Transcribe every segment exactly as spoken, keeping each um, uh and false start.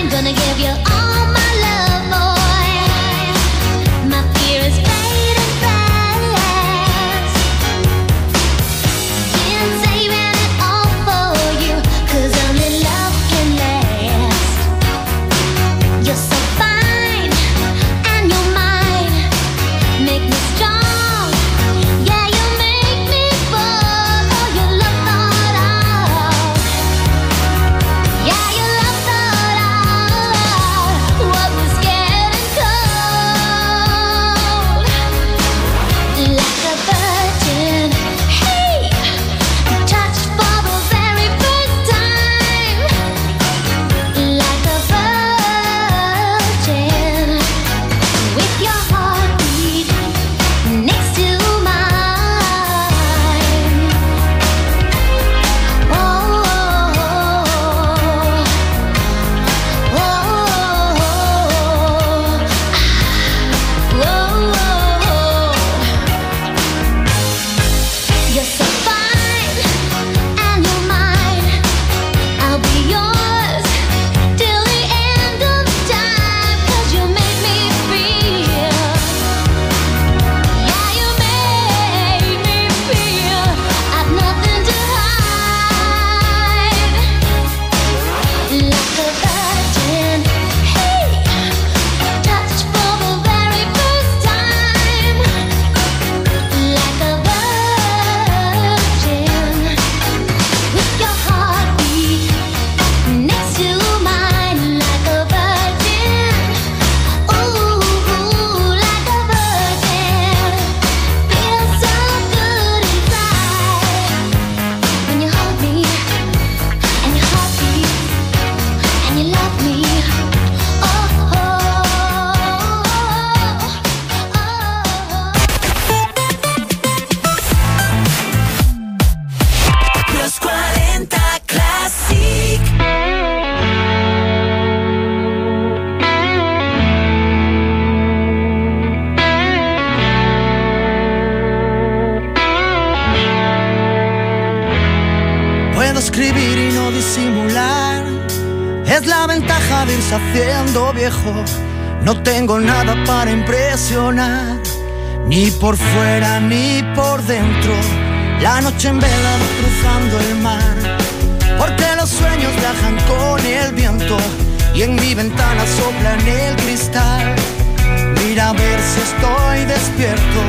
Es la ventaja de irse haciendo viejo. No tengo nada para impresionar, ni por fuera ni por dentro. La noche en vela cruzando el mar, porque los sueños viajan con el viento. Y en mi ventana sopla en el cristal. Mira a ver si estoy despierto.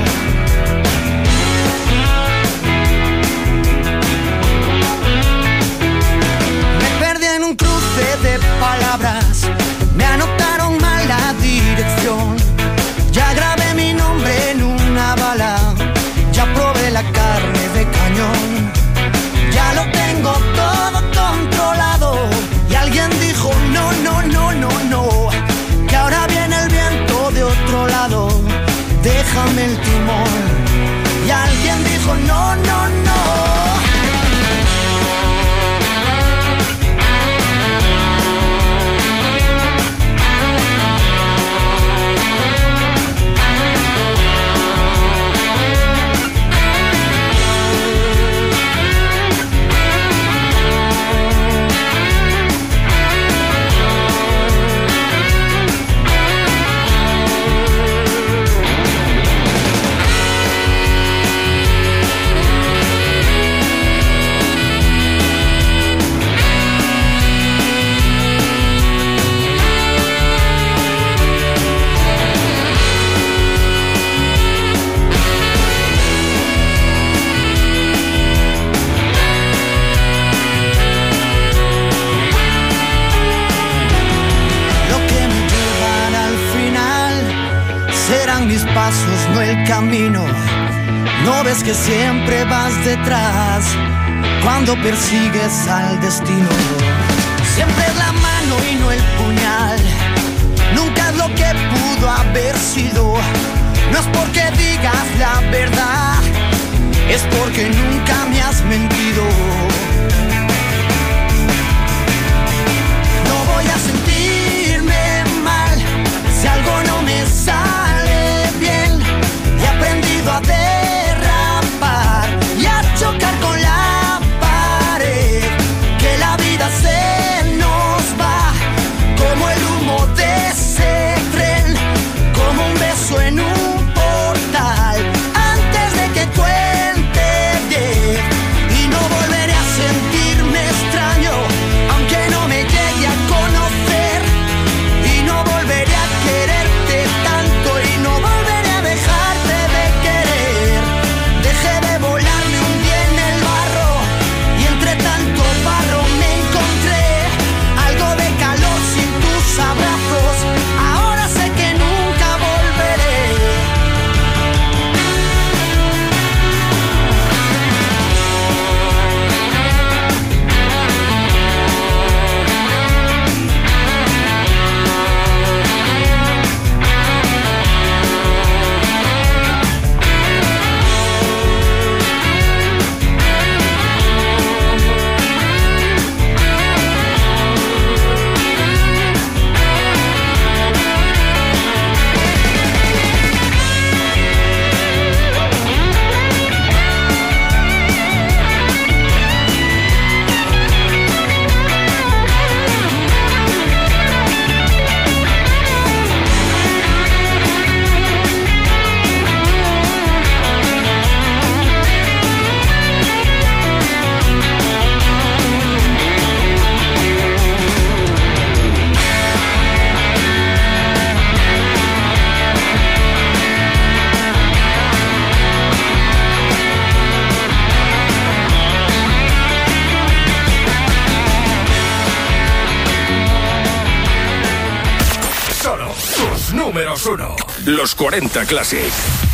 Un cruce de palabras, me anotaron mal la dirección. Ya grabé mi nombre en una bala, ya probé la carne de cañón. Ya lo tengo todo controlado. Y alguien dijo no, no, no, no, no, que ahora viene el viento de otro lado. Déjame el timón. Y alguien dijo no, no, no. Mis pasos, no el camino. No ves que siempre vas detrás cuando persigues al destino. Siempre es la mano y no el puñal. Nunca es lo que pudo haber sido. No es porque digas la verdad, es porque nunca me has mentido. No voy a sentirme mal si algo no me sale. He aprendido a derrapar y a chocar con la pared, que la vida se nos va como el Tus números uno. Los cuarenta Classic.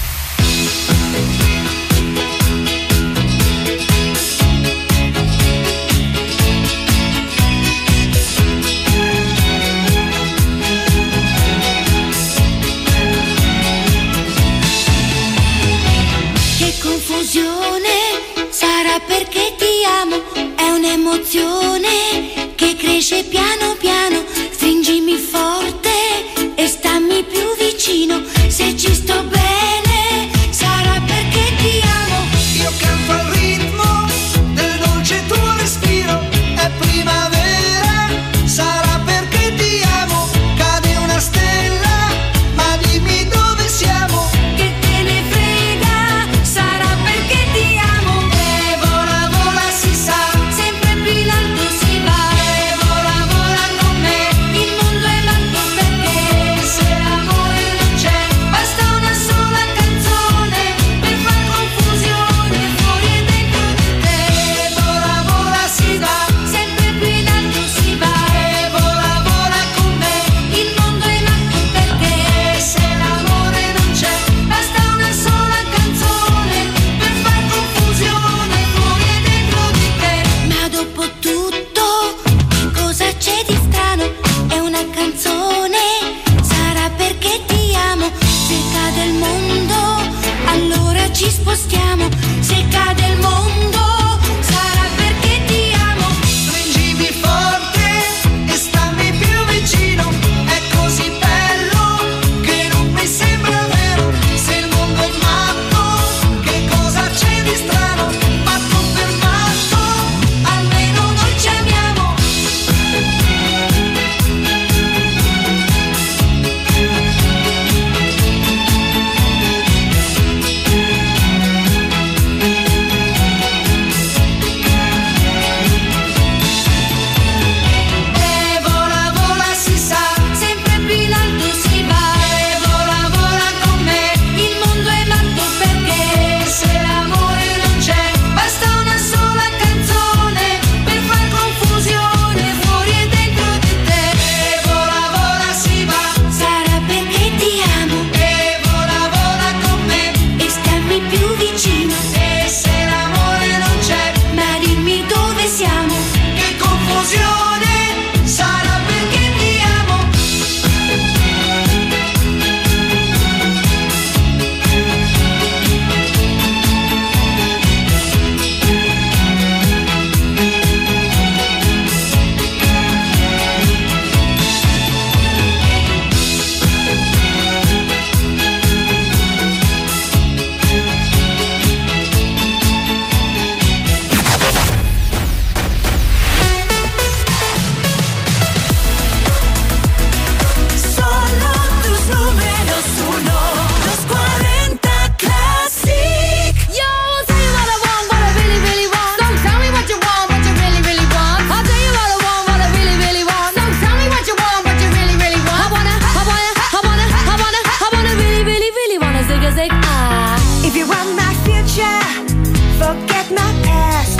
Che confusione, sarà perché ti amo, è un'emozione che cresce piano piano, stringimi forte e stammi più vicino, se ci sto bene sarà perché ti amo. Io canto al ritmo del dolce tuo respiro, è primavera, sarà perché ti amo, cade una stella, ma dimmi dove siamo. Che te ne frega, sarà perché ti amo. E vola vola si sa, Sempre più in alto si va, e vola vola con me, il mondo è matto perché se l'amore non c'è, basta una sola canzone per far confusione fuori e dentro di te. e vola vola si va, Sempre più in alto si va, e vola vola con me, il mondo è matto perché se l'amore non c'è, basta una sola canzone per far confusione fuori e dentro di te. Ma dopo tutto, che cosa c'è di strano? È una canzone, sarà perché ti amo. Se cade il mondo, allora ci spostiamo. Se cade il mondo, sarà perché ti amo. stringimi forte e stammi più vicino, è così bello che non mi sembra vero, se il mondo è matto, che cosa c'è di strano, matto per matto, almeno noi ci amiamo. E vola vola si sa, Sempre più in alto si va, e vola vola con me, il mondo è matto perché se l'amore non c'è, basta una sola canzone per far confusione fuori e dentro di te. e vola vola si va, Sarà perché ti amo e vola vola con me, e stammi più vicino, e se l'amore non c'è, ma dimmi dove siamo. che confusione, sarà perché ti amo. Solo tus números uno, los cuarenta Classic. Yo, I'll tell you what I want, what I really, really want. Don't tell me what you want, what you really, really want. I'll tell you what I want, what I really, really want. Don't tell me what you want, what you really, really want. I wanna, I wanna, I wanna, I wanna, I wanna really, really, really wanna zig a zig ah. If you want my future, forget my past.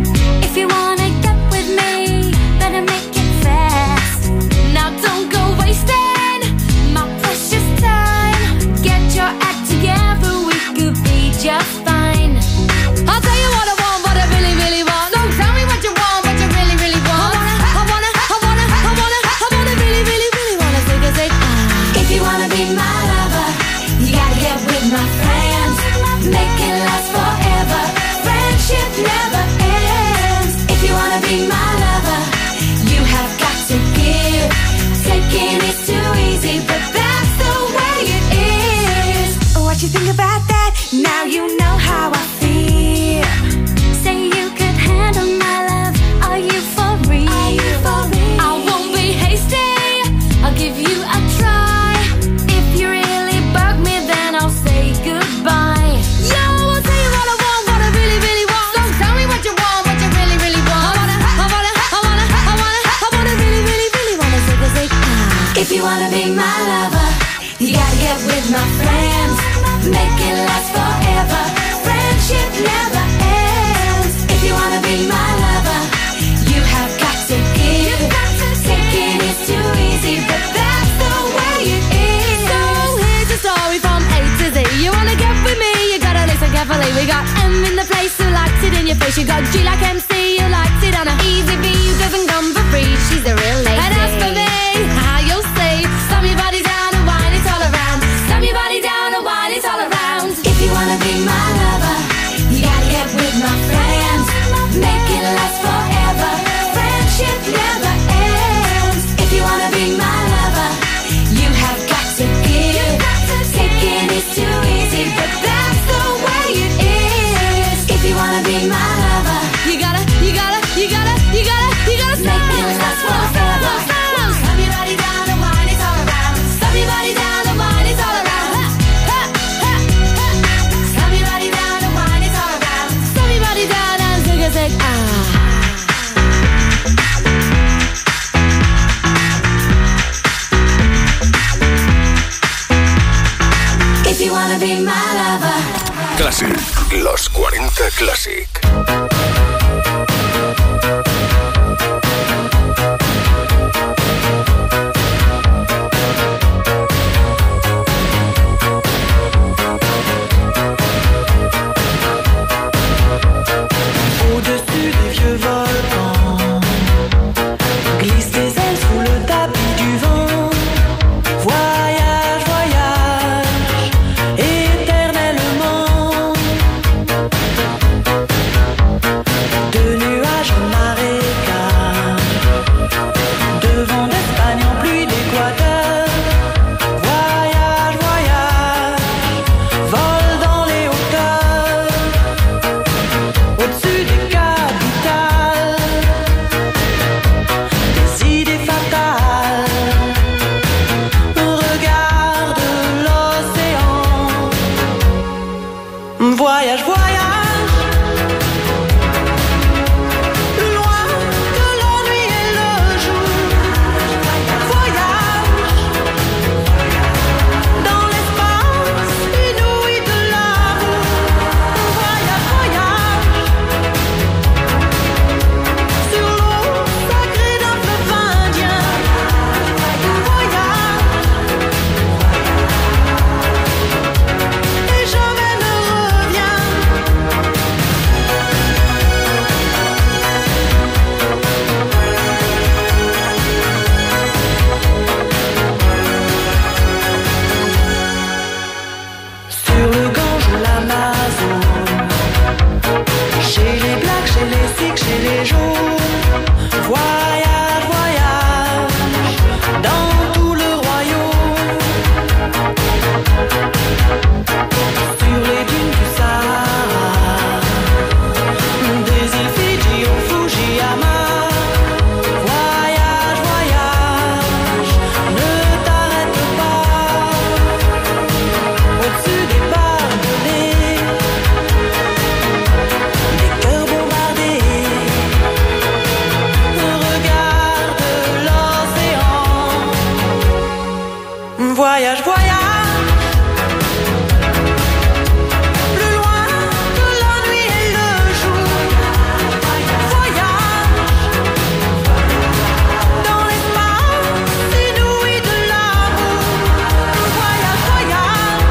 If you wanna get with me, better make it fast. Now don't go wasting my precious time. Get your act together, we could be just fine. I'll tell you what I want, what I really, really want. Don't tell me what you want, what you really, really want. I wanna, I wanna, I wanna, I wanna, I wanna really, really, really wanna zig a zig ah. If you wanna be my lover, you gotta get with my friends. Make it last forever. Friendship never ends. If you wanna be my lover, you have got to give. Taking is too easy, but that's the way it is. What you think about that? Now you know how I feel. Say you could handle my love. Are you for real? Are you for real? I won't be hasty. I'll give you a try. If you really bug me, then I'll say goodbye. Yo, I'll tell you what I want, what I really, really want. Don't tell me what you want, what you really, really want. I wanna, I wanna, I wanna, I wanna, I wanna really, really, really wanna zig a zig ah. If you wanna be my lover, you gotta get with my friends. Make it last forever. Friendship never ends. If you wanna be my lover, you have got to give. Taking is too easy, but that's the way it is. We got M in the place who likes it in your face. You got G like M C who likes it on a easy V who doesn't come for free. She's a real lady. And as for me, how you'll see, slam your body down and wine it all around. Slam your body down and wine it all around. If you wanna be my lover, you gotta get with my friends. Make it last forever. Friendship never ends. If you wanna be my lover, you have got to give. Taking is too easy, but that's the way it is. If you wanna be my lover, You gotta, you gotta, you gotta, you gotta, you gotta make it last forever. Slam your body down and wine it all around. Slam your body down and wine it all around. Ha, ha, ha, ha. Slam your body down and wine it all around. Slam your body down and zig a zig ah. If you wanna be my lover. Classic. Los cuarenta Classic. Au-dessus des vieux volcans, glisse tes ailes sous le tapis du vent. Voyage, voyage, éternellement. De nuages en marécage, de vent d'Espagne en pluie d'Équateur. Voyage, voyage, vole dans les hauteurs. Au-dessus des capitales, des idées fatales. Regarde l'océan. Voyage, voyage, plus loin que l'ennui et le jour. Voyage dans l'espace inouï de l'amour. Voyage, voyage sur l'eau sacrée d'un fleuve indien. Voyage et jamais ne reviens. Sur le Gange ou l'Amazone, chez les Blacks, chez les Sikhs, chez les Jaunes. Voyage, voyage dans tout le royaume. Sur les dunes du Sahara, des îles Fidji au Fujiyama. Voyage, voyage, ne t'arrête pas. Au-dessus des barbelés, des cœurs bombardés. Regarde l'océan. Voyage, voyage, plus loin que la nuit et le jour. Voyage dans l'espace inouï de l'amour. Voyage, voyage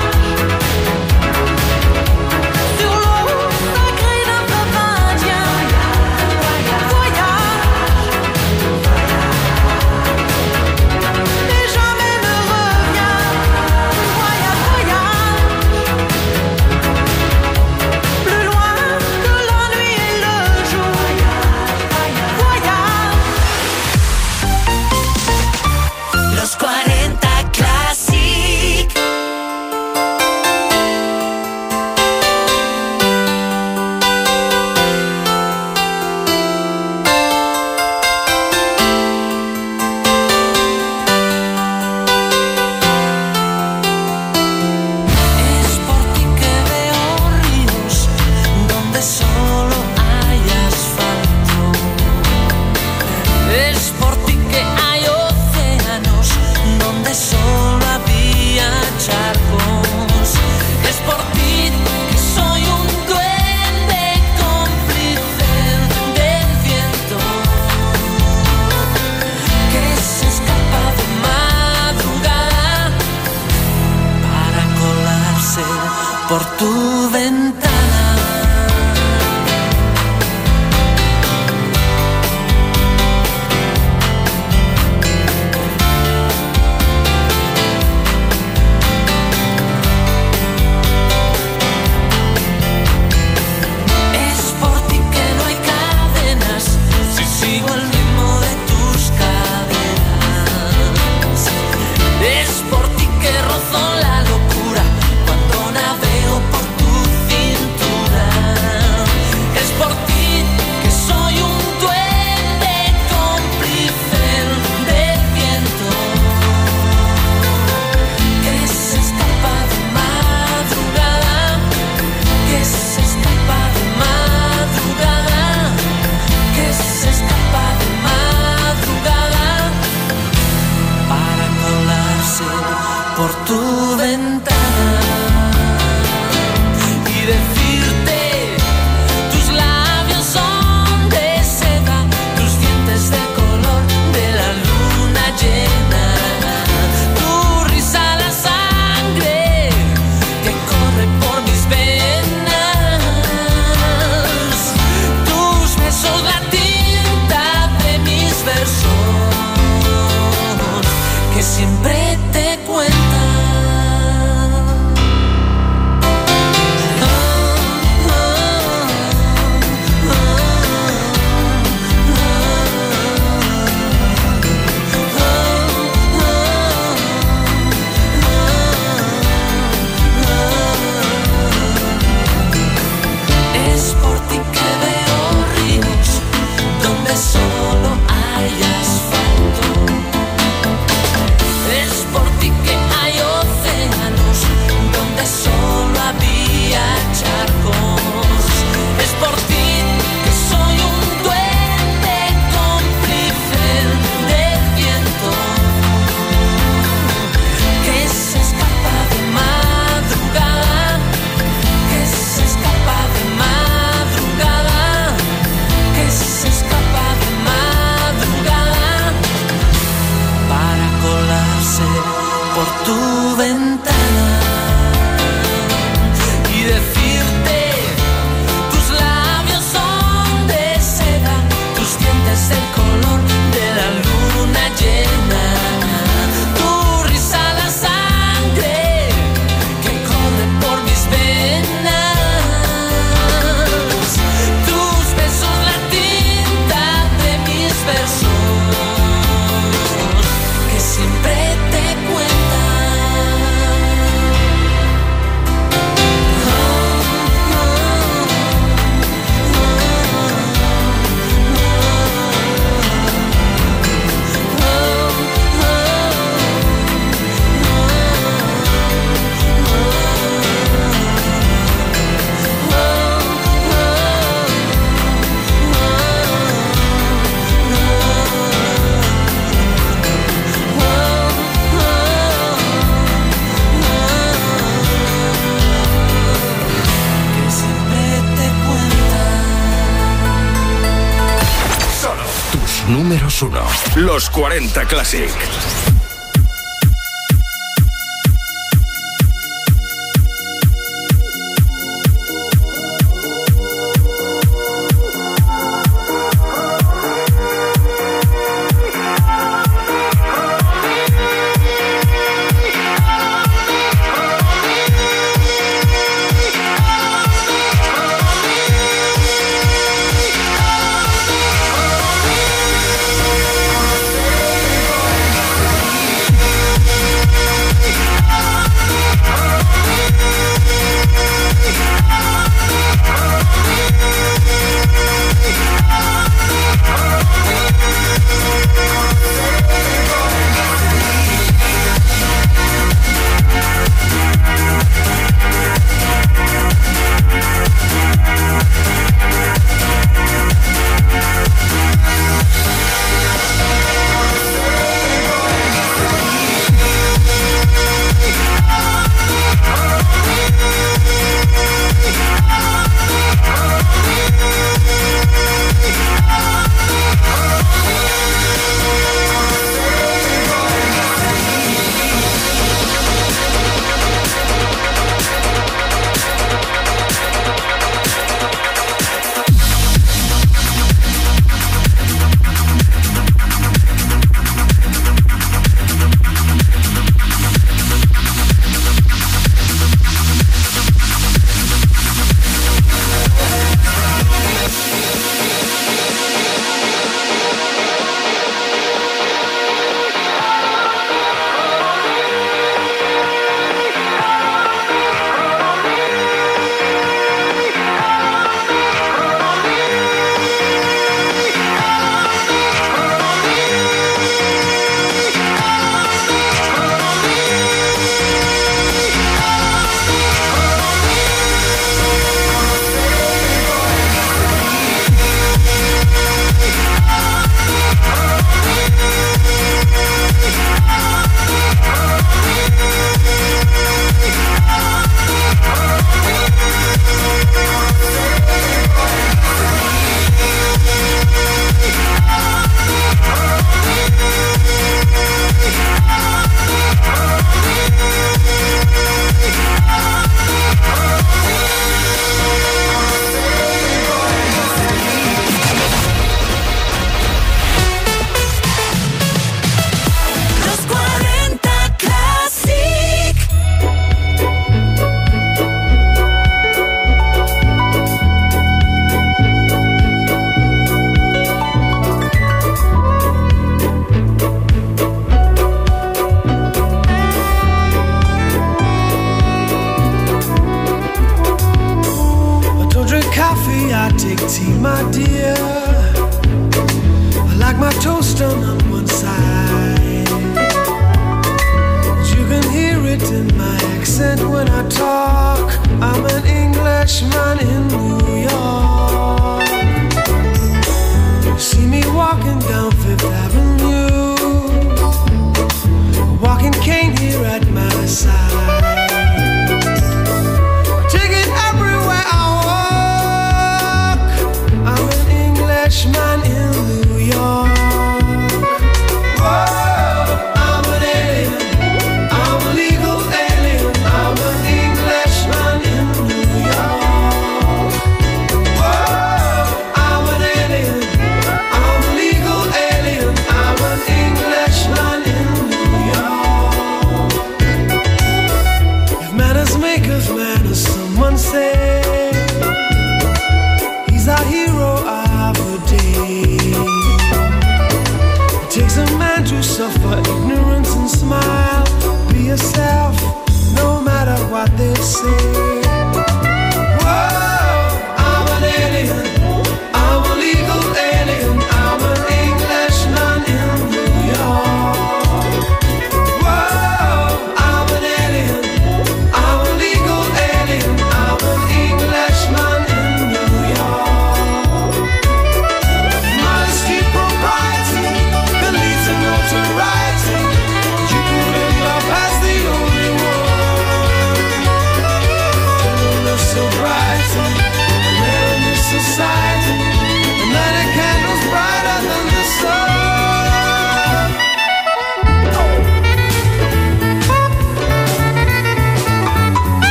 sur l'eau sacrée d'un fleuve indien. Voyage et jamais ne reviens. por tu ventana y decirte, tus labios son de seda, tus dientes de color de la luna llena, tu risa la sangre que corre por mis venas, tus besos la tinta de mis versos que siempre te cuentan. Es por ti que veo ríos donde solo hay asfalto. Es por ti que hay océanos donde solo había charcos. Es por ti que soy un duende cómplice del viento que se escapa de madrugada, que se escapa de madrugada, que se escapa de madrugada para colarse por tu ventana y decirte, tus labios son de seda, tus dientes del color de la luna llena, tu risa la sangre que corre por mis venas, tus besos la tinta de mis versos que siempre te cuentan. Que siempre te cuentan. Solo tus números uno. Los cuarenta Classic. Thank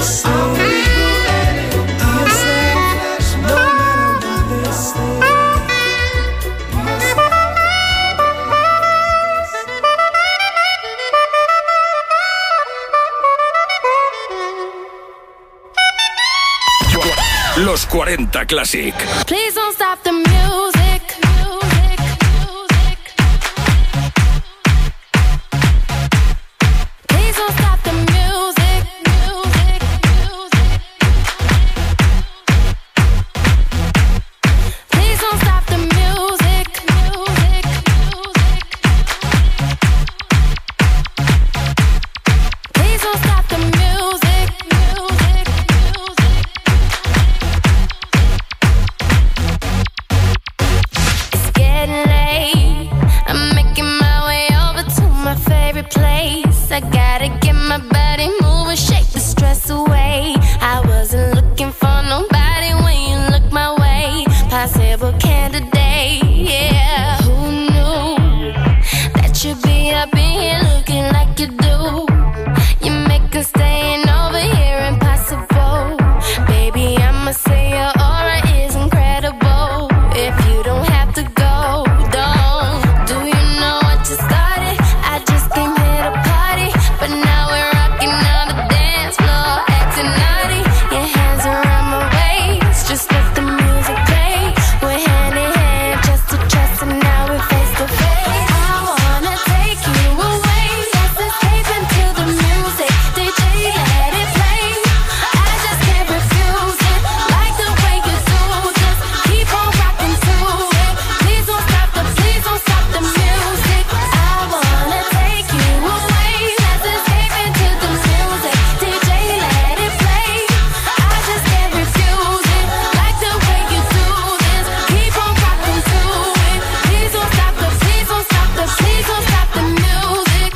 Los cuarenta Classic. Please don't stop the music. Music, music. Please don't stop the music. Music, music. Please don't stop the music. Music, music. Please don't stop the music. Music, music. It's getting late. I'm making my way over to my favorite place. I gotta get my body moving, shake the stress away. I wasn't looking for nobody when you look my way. Possible candidate, yeah. Who knew that you'd be up in here looking like you do? You make us staying over here impossible. Baby, I'ma say your aura is incredible. If you don't have to go, don't. Do you know what you started? I just came here to party, but now we're rocking on the dance floor, acting naughty. Your hands around my waist, just let the music play. We're hand in hand, just to trust, and now we're face to face. I wanna take you away, let's escape into the music. D J, let it play. I just can't refuse it, like the way you do. Just keep on rocking to it. Please don't stop the, please don't stop the music. I wanna take you away, let's escape into the music. D J, let it play. I just can't refuse it, like the way you do this. Keep on rocking to it. Please don't stop the, please don't stop the, please don't stop the music.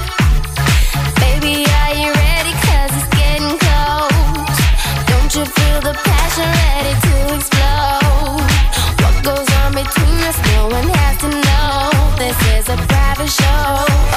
Baby, are you ready? 'Cause it's getting close. Don't you feel the passion ready to explode? What goes on between us, no one has to know. This is a private show.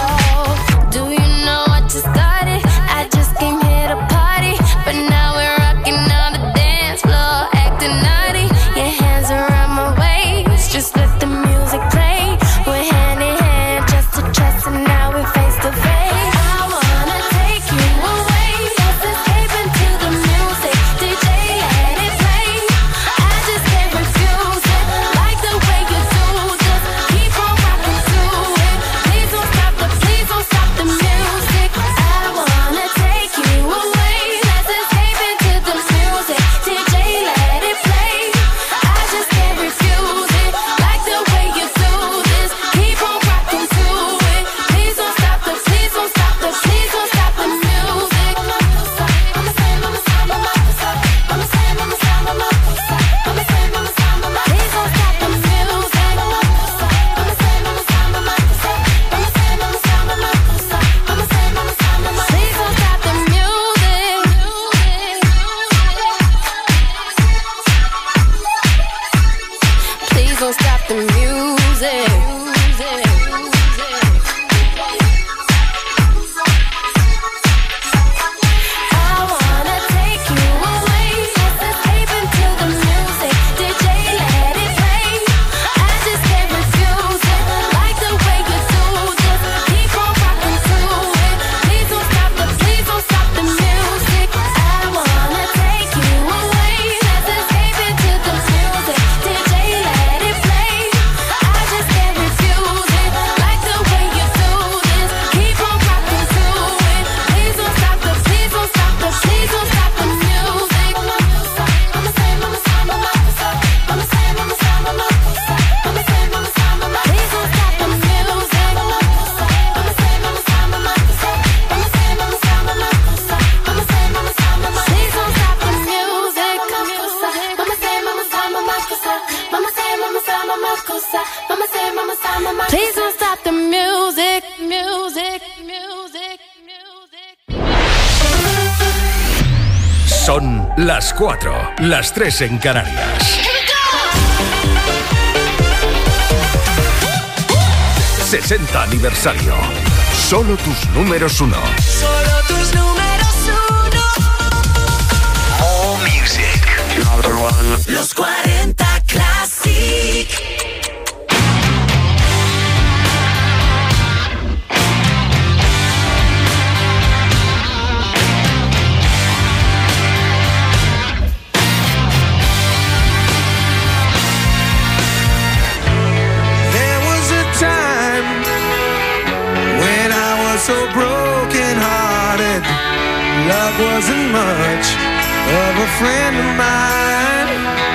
Do you know what you started? I just came here to party, but now we're rocking on the dance floor, acting naughty. Your hands around my waist, just let the music play. We're hand in hand, just to trust, and now we're face to face. I wanna take you away, let's escape into the music. D J, let it play. I just can't refuse it, like the way you do. Just keep on rocking to it. Please don't stop the, please don't stop the music. I wanna take you away, let's escape into the music. D J, let it play. I just can't refuse it, like the way you do this. Keep on rocking to it. Please don't stop the, please don't stop the, please don't stop the music. I'ma say, I'ma say, I'ma say, I'ma say, I'ma say, I'ma say, I'ma say, I'ma say, I'ma say, please don't stop the music. I'ma say, I'ma say, I'ma say, I'ma say, I'ma say, I'ma say, I'ma say, I'ma say, I'ma say, please don't stop the music. Please don't stop the music. I wanna take you away, let's escape into the music. D J, let it play. I just can't refuse it, like the way you do. Just keep on rocking to it. Please don't stop the, please don't stop the music. I wanna take you away, let's escape into the music. D J, let it play. I just can't refuse it, like the way you do this. Keep on rocking to it. Please don't stop the, please don't stop the, please don't stop the music. I'ma say, I'ma say, I'ma say, I'ma say, I'ma say, I'ma say, I'ma say, I'ma say, I'ma say, please don't stop the music. I'ma say, I'ma say, I'ma say, I'ma say, I'ma say, I'ma say, I'ma say, I'ma say, I'ma say, please don't stop the music. I'ma say, I'ma say, I'ma say, I'ma say, I'ma say, I'ma say, I'ma say, I'ma say, I'ma say, please don't stop the music. Music, music, music. Son las cuatro, las tres en Canarias. sesenta aniversario. Solo tus números uno. Solo tus números uno. Los cuarenta Classic. There was a time when I was so broken hearted. Love wasn't much of a friend of mine.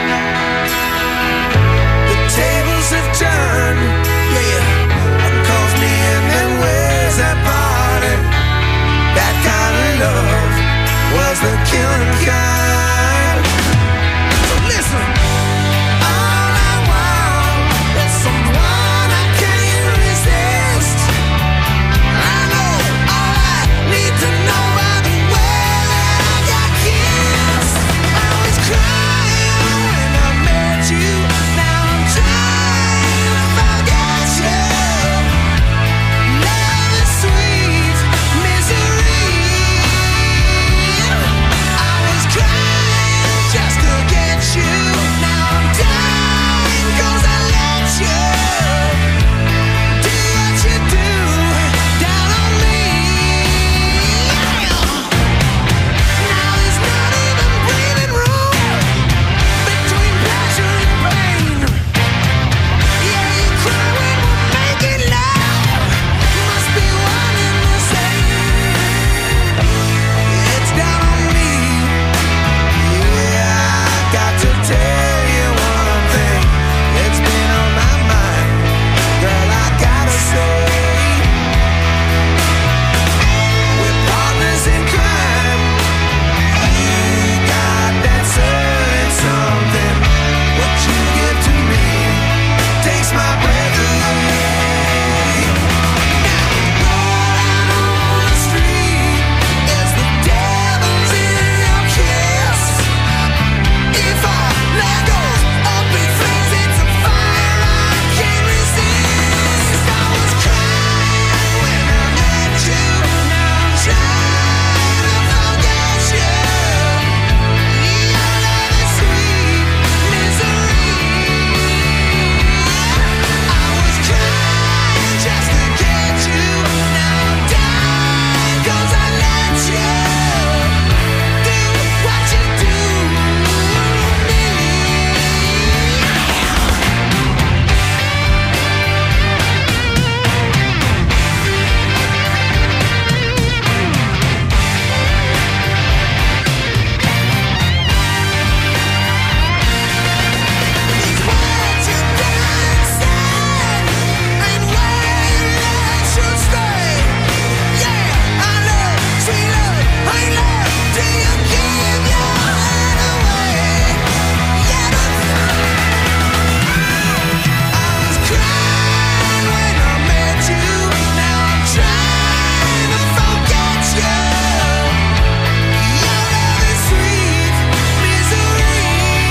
The tables have turned, yeah, and calls me in and where's that party? That kind of love was the killing kind. So listen, all I want is someone I can't resist. I know all I need to know by the way that I got kissed. I was crying when I met you. Now I'm trying to forget you. Love is sweet misery. I was crying just to get you. Now I'm dying 'cause I let you do what you do down on me. Now there's not even breathing room between pleasure and pain. Yeah, you cry when we're making love. Must be one and the same. It's down on me. Yeah, I got to tell you one thing. It's been on my mind, girl. I gotta say, we're partners in crime. You got that certain something. What you give to me takes my breath away. Rolling on the street is the devil's in your kiss. If I let go of big things, it's a fire I can't resist. I was crying when I met you. Now I'm trying to forget you. Your love is sweet misery. I was crying just to get you. Now I'm dying 'cause I let you do what you do to me. It's what you done said, and where your love should stay. Yeah, I love, sweet love, I love. Do you give your heart away? Yeah, I was crying when I met you. Now I'm trying to forget you. Your love is sweet misery.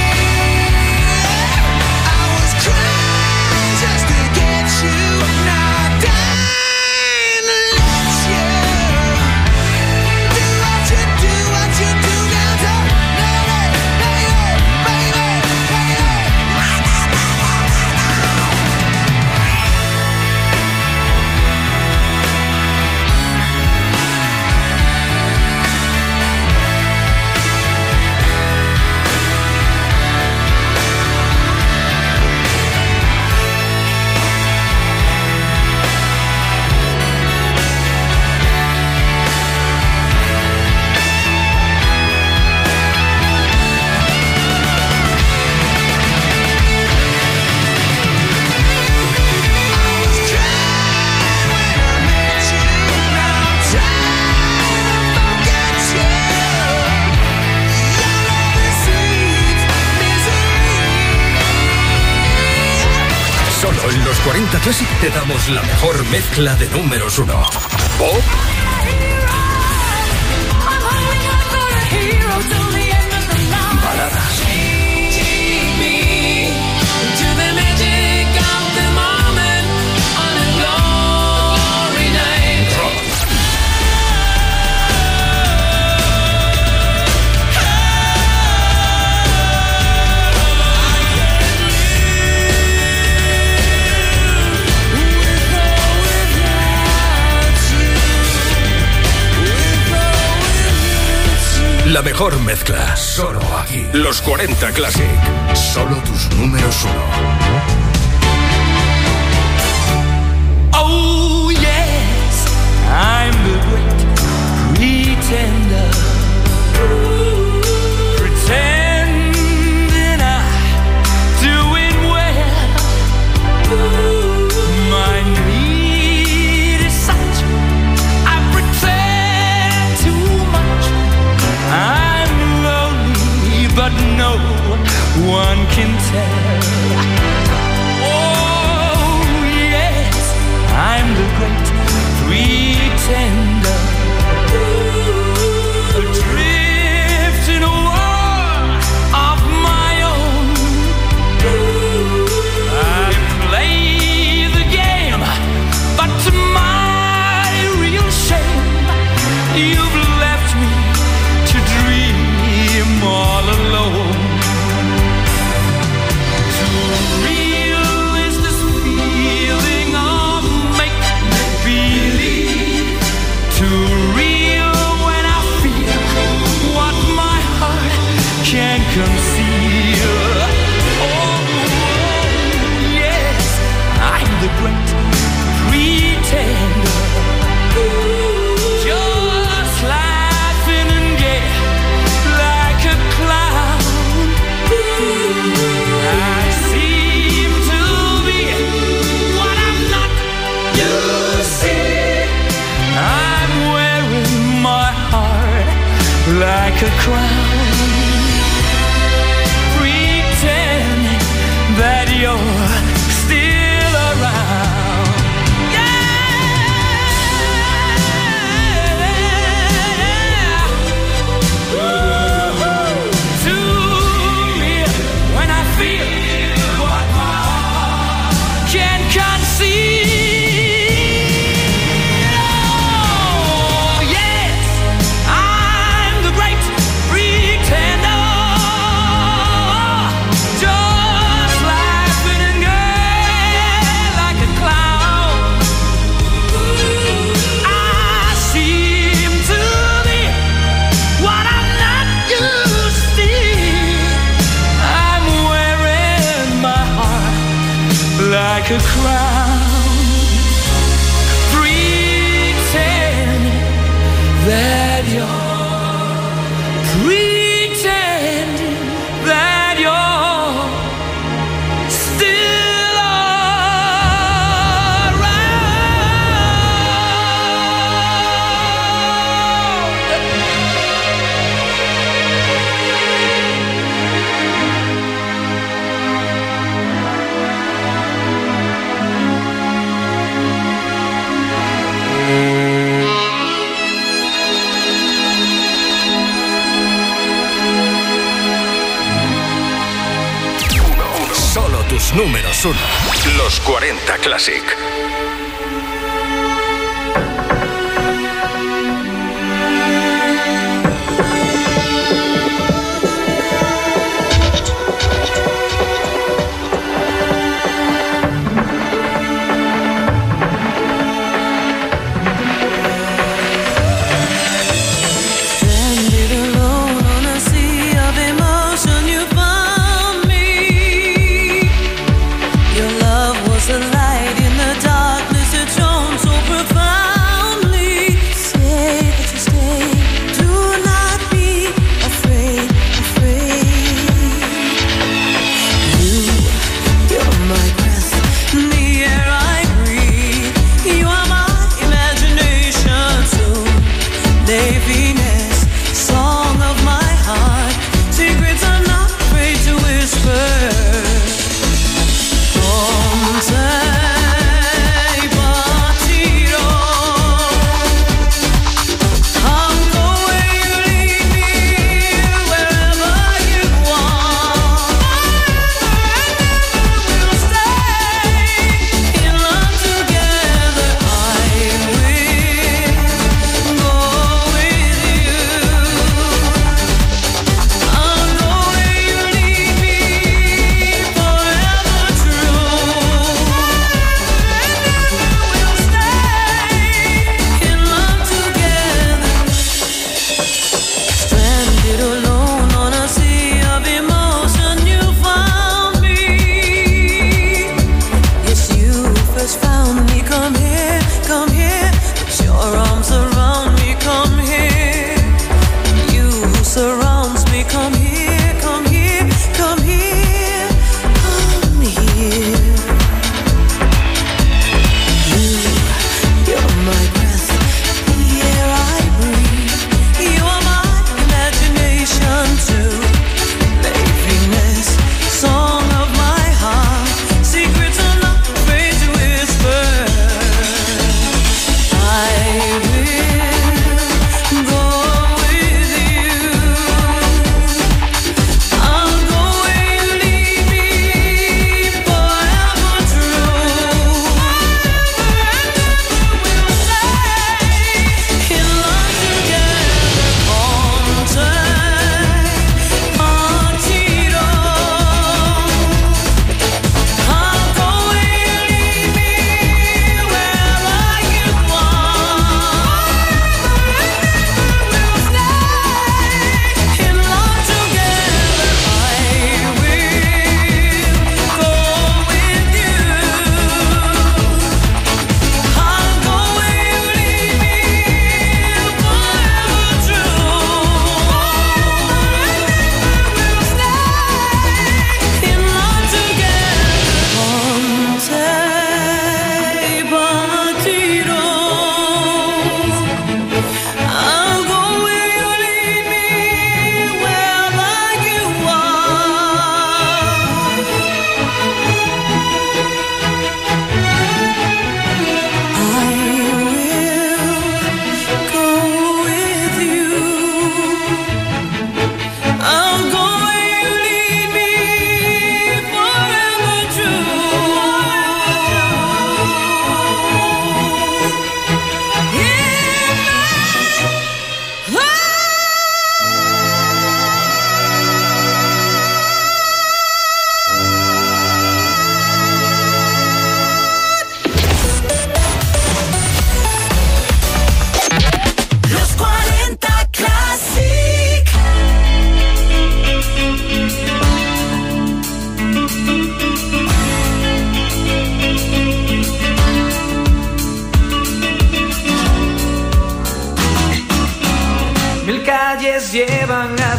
I was crying just to get you. Now I'm dying to let you do what you do, what you do now to baby, baby, baby, Solo en los cuarenta Classic te damos la mejor mezcla de números uno. Pop, baladas, rock, mejor mezcla. Solo aquí. Los cuarenta Classic. Solo tus números uno. Oh yes, I'm the great pretender. Pretending I'm doing well. My need is such, I pretend too much. I'm lonely, but no one can tell. Oh yes, I'm the great pretender. Adrift in a world of my own. I play the game, but to my real shame, you've left me to dream all alone. Too real is this feeling of make-believe. Too real when I feel what my heart can't conceal. Oh, yes, I'm the great pretender. Just laughing and gay like a clown. I seem to be what I'm not. You see, I'm wearing my heart like a crown, pretending that you're still around. Yeah. Too real when I feel what my heart can't conceive. Oh, yes, I'm the great pretender. Just laughing and gay like a clown. I seem to be what I'm not, you see. I'm wearing my heart like a crown, pretending that you're, pretending that you're still Solo tus números uno. Los cuarenta Classic. Stranded alone on a sea of emotion, you found me. Your love was a light in the darkness.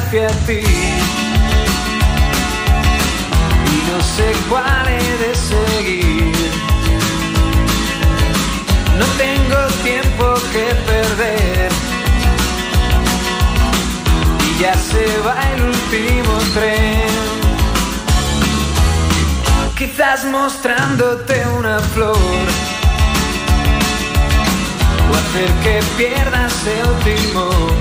hacia ti y no sé cuál he de seguir. No tengo tiempo que perder y ya se va el último tren. Quizás mostrándote una flor o hacer que pierdas el timón,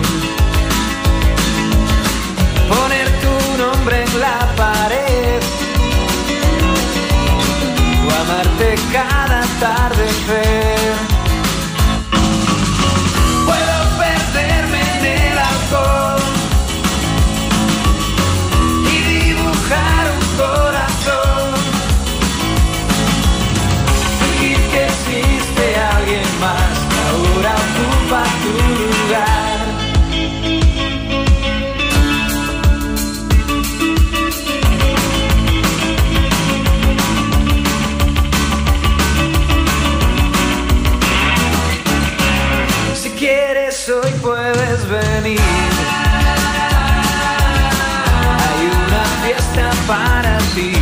poner tu nombre en la pared o amarte cada atardecer. Puedo perderme en el alcohol y dibujar un corazón, fingir que existe alguien más que ahora ocupa tu lugar. Hoy puedes venir, hay una fiesta para ti.